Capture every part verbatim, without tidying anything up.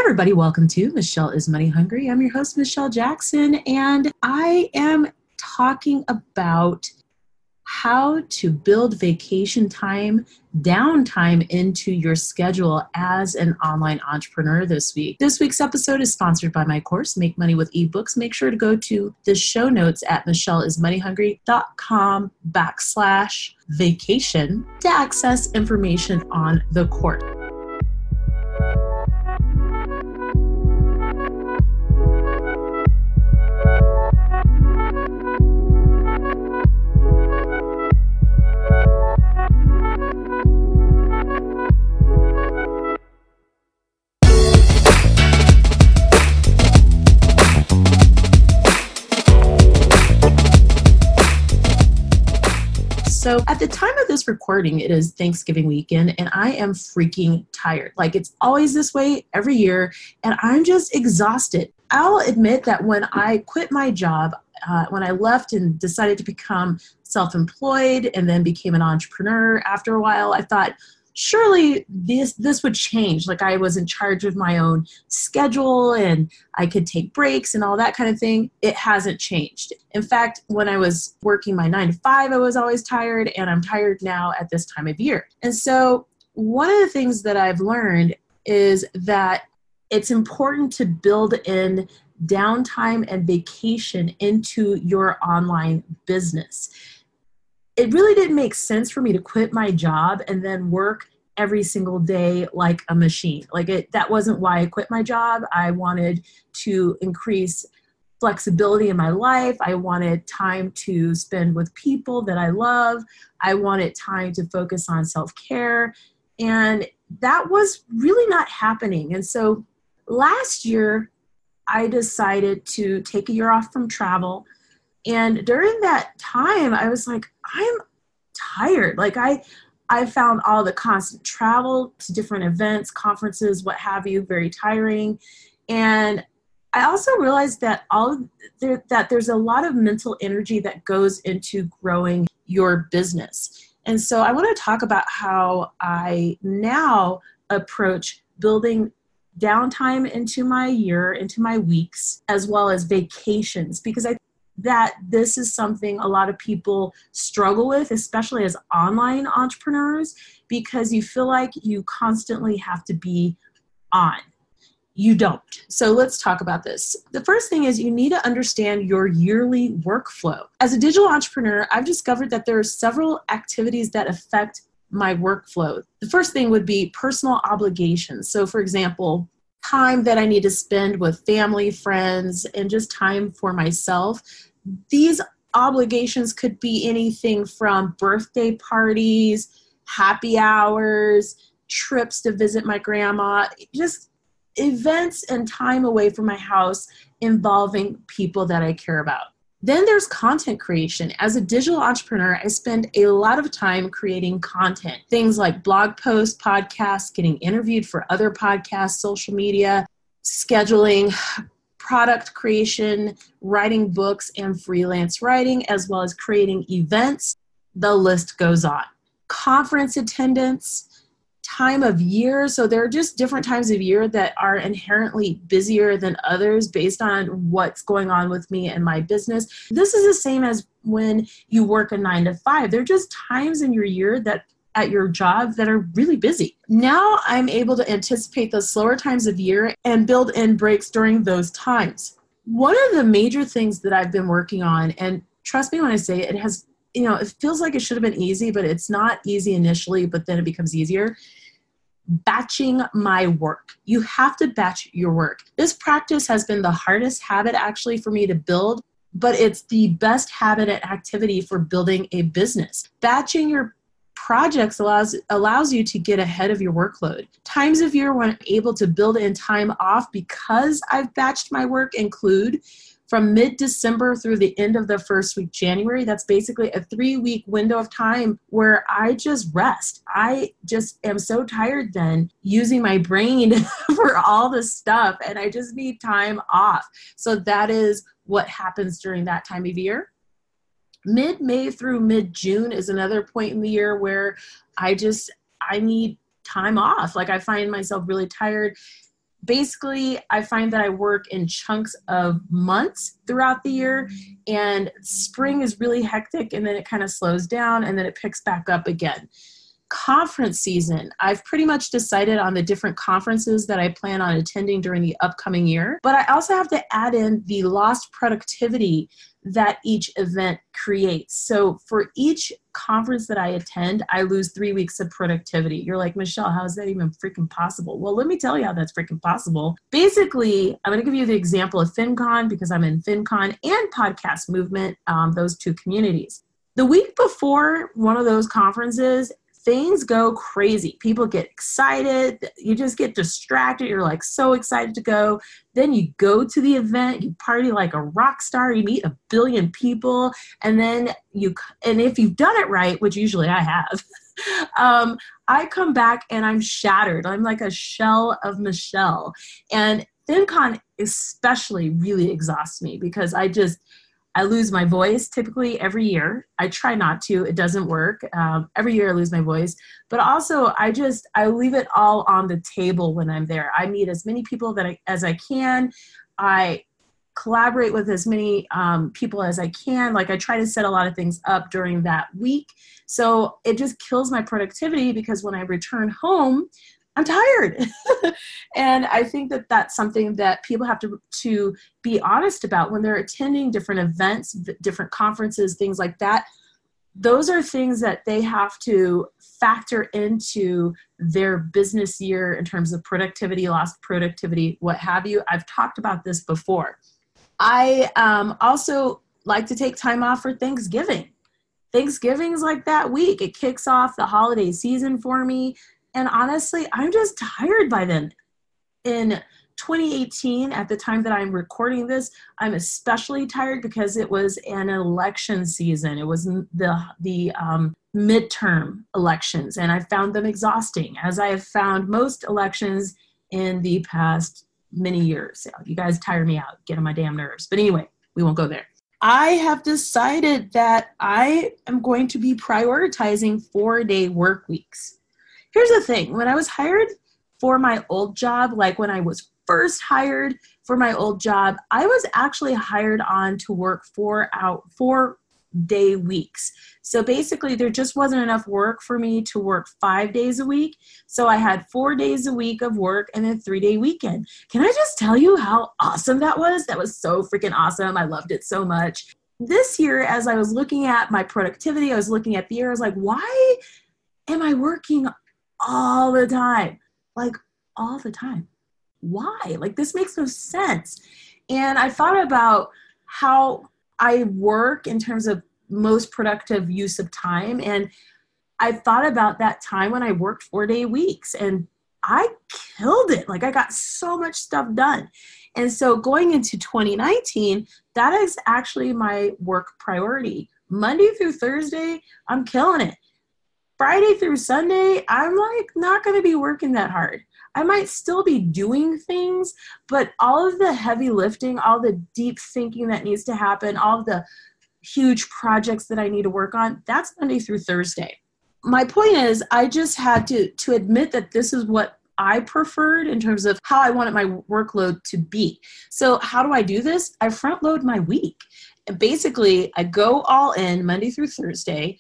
everybody, welcome to Michelle is Money Hungry. I'm your host, Michelle Jackson, and I am talking about how to build vacation time, downtime into your schedule as an online entrepreneur this week. This week's episode is sponsored by my course, Make Money with eBooks. Make sure to go to the show notes at michelleismoneyhungry.com backslash vacation to access information on the course. So at the time of this recording, it is Thanksgiving weekend, and I am freaking tired. Like, it's always this way every year, and I'm just exhausted. I'll admit that when I quit my job, uh, when I left and decided to become self-employed and then became an entrepreneur after a while, I thought, surely this this would change. Like, I was in charge of my own schedule and I could take breaks and all that kind of thing. It hasn't changed. In fact, when I was working my nine to five, I was always tired, and I'm tired now at this time of year. And so one of the things that I've learned is that it's important to build in downtime and vacation into your online business. It really didn't make sense for me to quit my job and then work every single day like a machine. Like it, that wasn't why I quit my job. I wanted to increase flexibility in my life. I wanted time to spend with people that I love. I wanted time to focus on self-care. And that was really not happening. And so last year, I decided to take a year off from travel. And during that time, I was like, I'm tired. Like I, I found all the constant travel to different events, conferences, what have you, very tiring. And I also realized that all there, that there's a lot of mental energy that goes into growing your business. And so I want to talk about how I now approach building downtime into my year, into my weeks, as well as vacations, because I that this is something a lot of people struggle with, especially as online entrepreneurs, because you feel like you constantly have to be on. You don't. So let's talk about this. The first thing is you need to understand your yearly workflow. As a digital entrepreneur, I've discovered that there are several activities that affect my workflow. The first thing would be personal obligations. So for example, time that I need to spend with family, friends, and just time for myself. These obligations could be anything from birthday parties, happy hours, trips to visit my grandma, just events and time away from my house involving people that I care about. Then there's content creation. As a digital entrepreneur, I spend a lot of time creating content. Things like blog posts, podcasts, getting interviewed for other podcasts, social media, scheduling, product creation, writing books, and freelance writing, as well as creating events. The list goes on. Conference attendance, time of year. So there are just different times of year that are inherently busier than others based on what's going on with me and my business. This is the same as when you work a nine to five. There are just times in your year that at your job that are really busy. Now I'm able to anticipate those slower times of year and build in breaks during those times. One of the major things that I've been working on, and trust me when I say it, it has, you know, it feels like it should have been easy, but it's not easy initially, but then it becomes easier. Batching my work. You have to batch your work. This practice has been the hardest habit actually for me to build, but it's the best habit and activity for building a business. Batching your projects allows allows you to get ahead of your workload. Times of year when I'm able to build in time off because I've batched my work include from mid-December through the end of the first week, January. That's basically a three-week window of time where I just rest. I just am so tired then using my brain for all this stuff, and I just need time off. So that is what happens during that time of year. Mid-May through mid-June is another point in the year where I just, I need time off. Like I find myself really tired. basically, I find that I work in chunks of months throughout the year, and spring is really hectic, and then it kind of slows down, and then it picks back up again. Conference season. I've pretty much decided on the different conferences that I plan on attending during the upcoming year, but I also have to add in the lost productivity that each event creates. So for each conference that I attend, I lose three weeks of productivity. You're like, Michelle, how is that even freaking possible? Well, let me tell you how that's freaking possible. Basically, I'm going to give you the example of FinCon because I'm in FinCon and Podcast Movement, um, those two communities. The week before one of those conferences, things go crazy. People get excited. You just get distracted. You're like so excited to go. Then you go to the event, you party like a rock star, you meet a billion people. And then you, and if you've done it right, which usually I have, um, I come back and I'm shattered. I'm like a shell of Michelle. And FinCon especially really exhausts me because I just, I lose my voice typically every year. I try not to. It doesn't work. Um, every year I lose my voice. But also I just, I leave it all on the table when I'm there. I meet as many people that I, as I can. I collaborate with as many um, people as I can. Like I try to set a lot of things up during that week. So it just kills my productivity because when I return home, I'm tired. And I think that that's something that people have to, to be honest about when they're attending different events, different conferences, things like that. Those are things that they have to factor into their business year in terms of productivity, lost productivity, what have you. I've talked about this before. I um, also like to take time off for Thanksgiving. Thanksgiving's like that week. It kicks off the holiday season for me. And honestly, I'm just tired by then. In twenty eighteen, at the time that I'm recording this, I'm especially tired because it was an election season. It was the the um, midterm elections, and I found them exhausting, as I have found most elections in the past many years. You guys tire me out, get on my damn nerves. But anyway, we won't go there. I have decided that I am going to be prioritizing four-day work weeks. Here's the thing. When I was hired for my old job, like when I was first hired for my old job, I was actually hired on to work four out four day weeks. So basically there just wasn't enough work for me to work five days a week. So I had four days a week of work and a three day weekend. Can I just tell you how awesome that was? That was so freaking awesome. I loved it so much. This year, as I was looking at my productivity, I was looking at the year, I was like, why am I working all the time? Like all the time. Why? Like this makes no sense. And I thought about how I work in terms of most productive use of time. And I thought about that time when I worked four day weeks and I killed it. Like I got so much stuff done. And so going into twenty nineteen, that is actually my work priority. Monday through Thursday, I'm killing it. Friday through Sunday, I'm like not going to be working that hard. I might still be doing things, but all of the heavy lifting, all the deep thinking that needs to happen, all of the huge projects that I need to work on, that's Monday through Thursday. My point is, I just had to, to admit that this is what I preferred in terms of how I wanted my workload to be. So how do I do this? I front load my week. And basically, I go all in Monday through Thursday.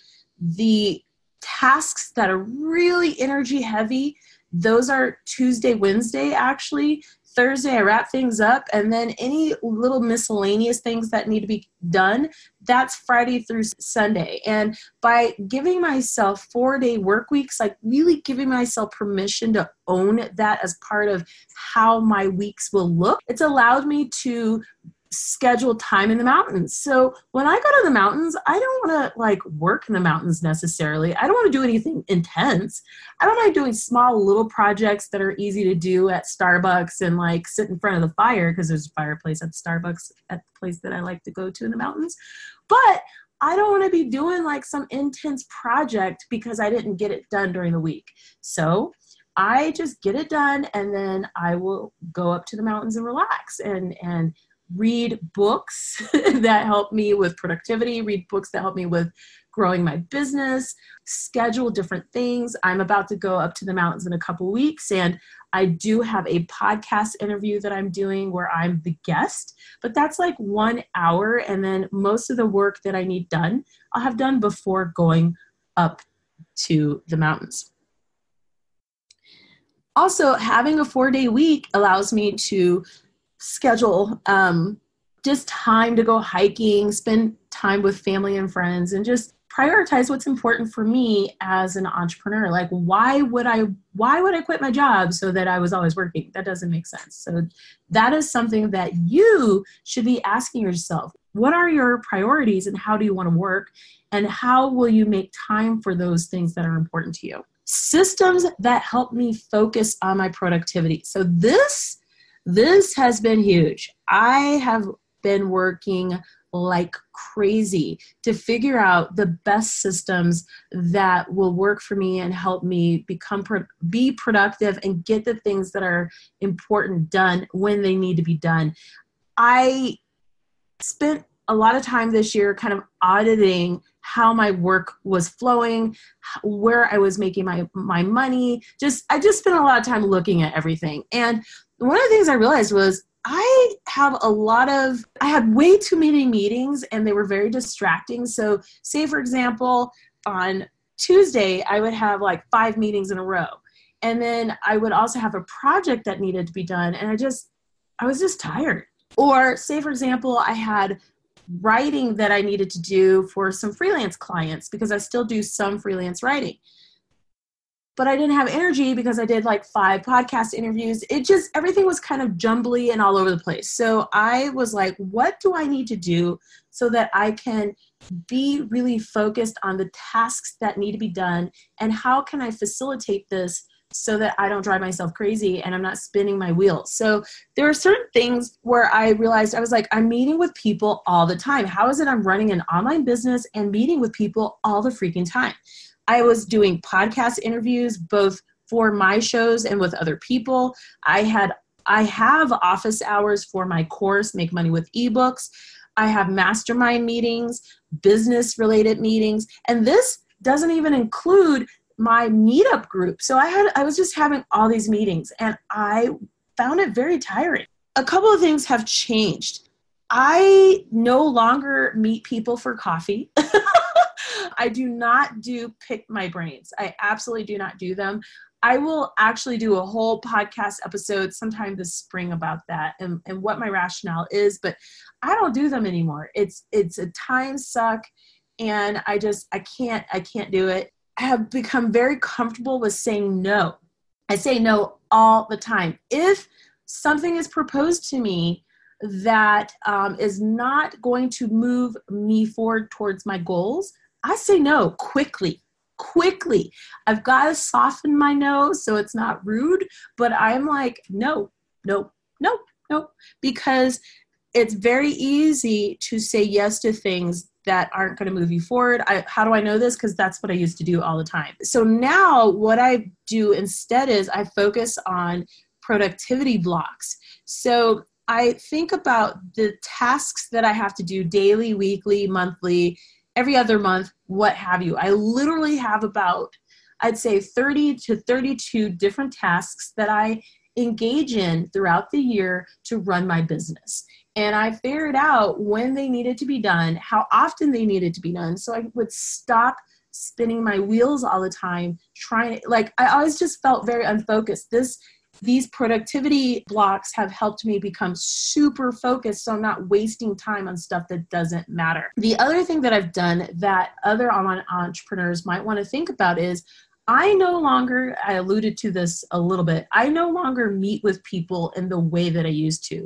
The tasks that are really energy heavy, those are Tuesday, Wednesday, actually. Thursday, I wrap things up. And then any little miscellaneous things that need to be done, that's Friday through Sunday. And by giving myself four-day work weeks, like really giving myself permission to own that as part of how my weeks will look, it's allowed me to schedule time in the mountains. So when I go to the mountains, I don't want to like work in the mountains necessarily. I don't want to do anything intense. I don't mind doing small little projects that are easy to do at Starbucks and like sit in front of the fire because there's a fireplace at Starbucks at the place that I like to go to in the mountains. But I don't want to be doing like some intense project because I didn't get it done during the week. So I just get it done and then I will go up to the mountains and relax and, and read books that help me with productivity, read books that help me with growing my business, schedule different things. I'm about to go up to the mountains in a couple weeks, and I do have a podcast interview that I'm doing where I'm the guest, but that's like one hour. And then most of the work that I need done, I'll have done before going up to the mountains. Also, having a four-day week allows me to schedule um, just time to go hiking, spend time with family and friends, and just prioritize what's important for me as an entrepreneur. Like, why would I, why would I quit my job so that I was always working? That doesn't make sense. So that is something that you should be asking yourself. What are your priorities and how do you want to work? And how will you make time for those things that are important to you? Systems that help me focus on my productivity. So this, this has been huge. I have been working like crazy to figure out the best systems that will work for me and help me become, pro- be productive and get the things that are important done when they need to be done. I spent a lot of time this year kind of auditing how my work was flowing, where I was making my, my money. Just, I just spent a lot of time looking at everything. And one of the things I realized was I have a lot of, I had way too many meetings and they were very distracting. So say, for example, on Tuesday, I would have like five meetings in a row. And then I would also have a project that needed to be done. And I just, I was just tired. Or say, for example, I had writing that I needed to do for some freelance clients because I still do some freelance writing. But I didn't have energy because I did like five podcast interviews. It just, everything was kind of jumbly and all over the place. So I was like, what do I need to do so that I can be really focused on the tasks that need to be done? And how can I facilitate this so that I don't drive myself crazy and I'm not spinning my wheels? So there are certain things where I realized I was like, I'm meeting with people all the time. How is it I'm running an online business and meeting with people all the freaking time? I was doing podcast interviews, both for my shows and with other people. I had, I have office hours for my course, Make Money with eBooks. I have mastermind meetings, business related meetings, and this doesn't even include my meetup group. So I had, I was just having all these meetings and I found it very tiring. A couple of things have changed. I no longer meet people for coffee. I do not do pick my brains. I absolutely do not do them. I will actually do a whole podcast episode sometime this spring about that and, and what my rationale is, but I don't do them anymore. It's, it's a time suck and I just, I can't, I can't do it. I have become very comfortable with saying no. I say no all the time. If something is proposed to me that um, is not going to move me forward towards my goals, I say no quickly, quickly. I've got to soften my no so it's not rude, but I'm like, no, no, no, no, because it's very easy to say yes to things that aren't going to move you forward. I, how do I know this? Because that's what I used to do all the time. So now what I do instead is I focus on productivity blocks. So I think about the tasks that I have to do daily, weekly, monthly, every other month, what have you. I literally have about, I'd say thirty to thirty-two different tasks that I engage in throughout the year to run my business. And I figured out when they needed to be done, how often they needed to be done. So I would stop spinning my wheels all the time, trying to, like, I always just felt very unfocused. This These productivity blocks have helped me become super focused, so I'm not wasting time on stuff that doesn't matter. The other thing that I've done that other online entrepreneurs might want to think about is I no longer, I alluded to this a little bit, I no longer meet with people in the way that I used to.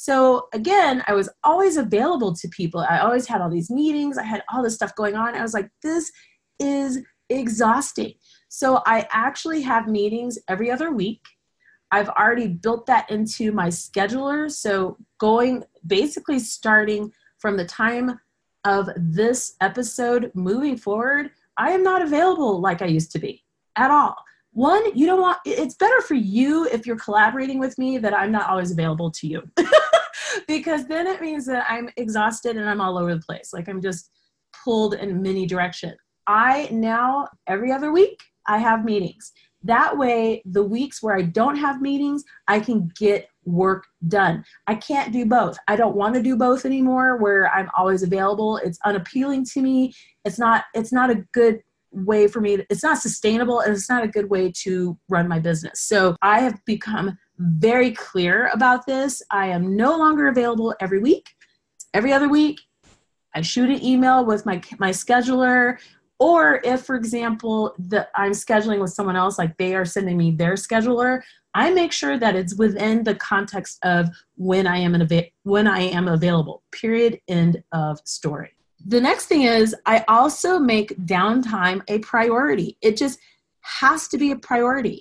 So again, I was always available to people. I always had all these meetings. I had all this stuff going on. I was like, this is exhausting. So I actually have meetings every other week. I've already built that into my scheduler. So going, basically starting from the time of this episode moving forward, I am not available like I used to be at all. One, you don't want, it's better for you if you're collaborating with me that I'm not always available to you because then it means that I'm exhausted and I'm all over the place. Like I'm just pulled in many directions. I now, every other week, I have meetings. That way, the weeks where I don't have meetings, I can get work done. I can't do both. I don't want to do both anymore where I'm always available. It's unappealing to me. It's not, it's not a good way for me. To, it's not sustainable, and it's not a good way to run my business. So I have become very clear about this. I am no longer available every week. Every other week, I shoot an email with my, my scheduler. Or if, for example, the, I'm scheduling with someone else, like they are sending me their scheduler, I make sure that it's within the context of when I am, an ava- when I am available, period, end of story. The next thing is I also make downtime a priority. It just has to be a priority.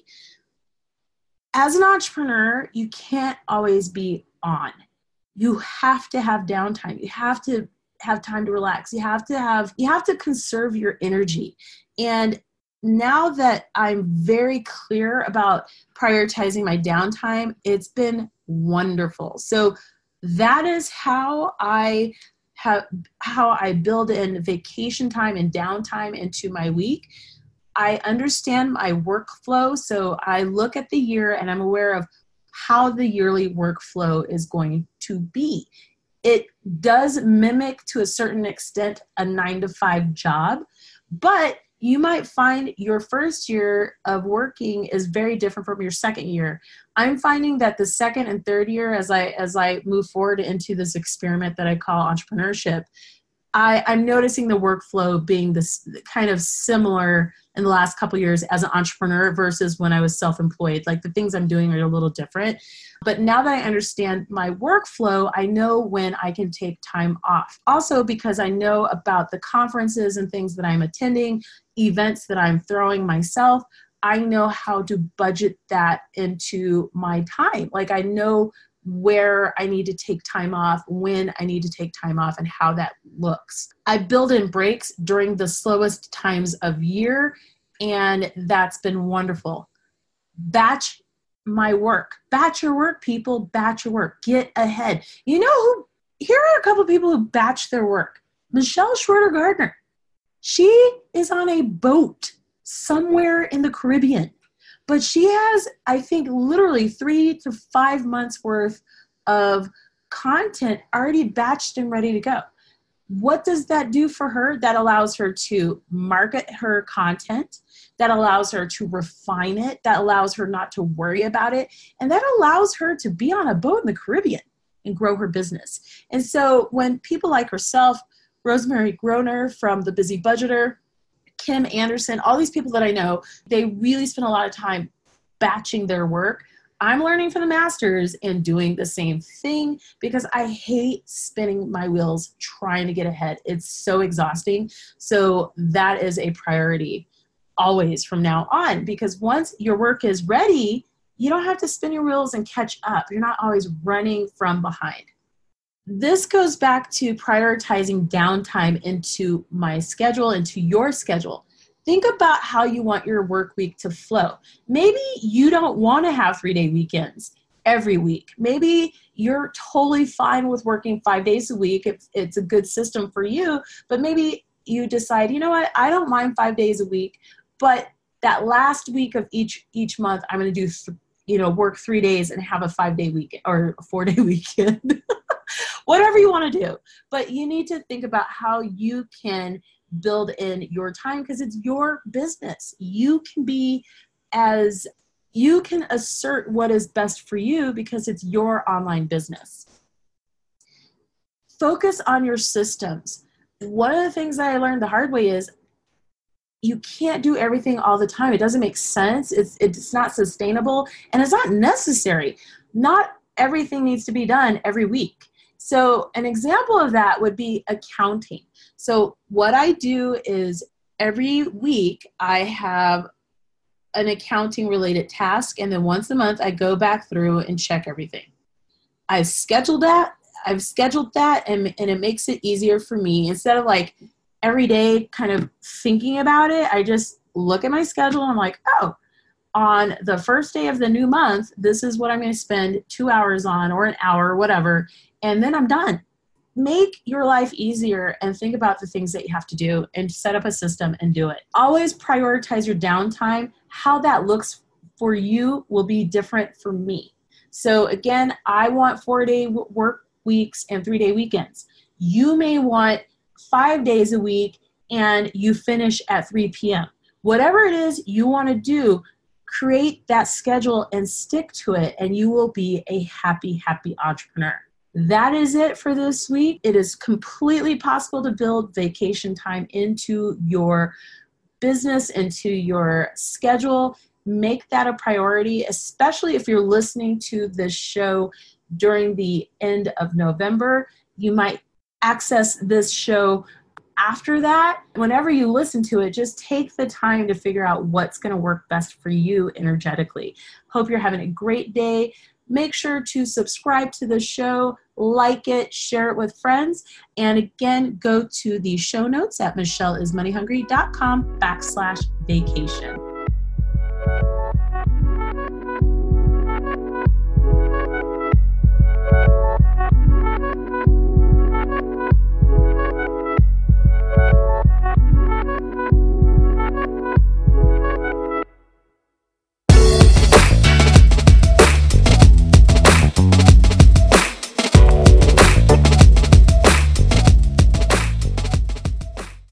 As an entrepreneur, you can't always be on. You have to have downtime. You have to have time to relax. You have to have, you have to conserve your energy. And now that I'm very clear about prioritizing my downtime, it's been wonderful. So that is how I have, how I build in vacation time and downtime into my week. I understand my workflow. So I look at the year and I'm aware of how the yearly workflow is going to be. It does mimic to a certain extent a nine to five job, but you might find your first year of working is very different from your second year. I'm finding that the second and third year, as I as I move forward into this experiment that I call entrepreneurship, I, I'm noticing the workflow being this kind of similar in the last couple of years as an entrepreneur versus when I was self-employed. Like the things I'm doing are a little different. But now that I understand my workflow, I know when I can take time off. Also because I know about the conferences and things that I'm attending, events that I'm throwing myself, I know how to budget that into my time. Like I know where I need to take time off, when I need to take time off, and how that looks. I build in breaks during the slowest times of year, and that's been wonderful. Batch my work. Batch your work, people. Batch your work. Get ahead. You know who? Here are a couple of people who batch their work. Michelle Schroeder Gardner. She is on a boat somewhere in the Caribbean. But she has, I think, literally three to five months worth of content already batched and ready to go. What does that do for her? That allows her to market her content. That allows her to refine it. That allows her not to worry about it. And that allows her to be on a boat in the Caribbean and grow her business. And so when people like herself, Rosemary Groner from The Busy Budgeter, Kim Anderson, all these people that I know, they really spend a lot of time batching their work. I'm learning from the masters and doing the same thing because I hate spinning my wheels trying to get ahead. It's so exhausting. So that is a priority always from now on, because once your work is ready, you don't have to spin your wheels and catch up. You're not always running from behind. This goes back to prioritizing downtime into my schedule, into your schedule. Think about how you want your work week to flow. Maybe you don't want to have three-day weekends every week. Maybe you're totally fine with working five days a week if it's a good system for you, but maybe you decide, you know what, I don't mind five days a week, but that last week of each each month, I'm going to do, th- you know, work three days and have a five-day weekend or a four-day weekend. Whatever you want to do. But you need to think about how you can build in your time because it's your business. You can be as, you can assert what is best for you because it's your online business. Focus on your systems. One of the things that I learned the hard way is you can't do everything all the time. It doesn't make sense. It's, it's not sustainable and it's not necessary. Not everything needs to be done every week. So an example of that would be accounting. So what I do is every week I have an accounting related task. And then once a month I go back through and check everything. I've scheduled that. I've scheduled that and, and it makes it easier for me. Instead of like every day kind of thinking about it, I just look at my schedule and I'm like, oh, on the first day of the new month, this is what I'm going to spend two hours on or an hour or whatever. And then I'm done. make your life easier and think about the things that you have to do and set up a system and do it. Always prioritize your downtime. How that looks for you will be different for me. So again, I want four-day work weeks and three-day weekends. You may want five days a week and you finish at three p.m. Whatever it is you want to do, create that schedule and stick to it, and you will be a happy, happy entrepreneur. That is it for this week. It is completely possible to build vacation time into your business, into your schedule. Make that a priority, especially if you're listening to this show during the end of November. You might access this show after that. Whenever you listen to it, just take the time to figure out what's going to work best for you energetically. Hope you're having a great day. Make sure to subscribe to the show, like it, share it with friends. And again, go to the show notes at michelleismoneyhungry.com backslash vacation.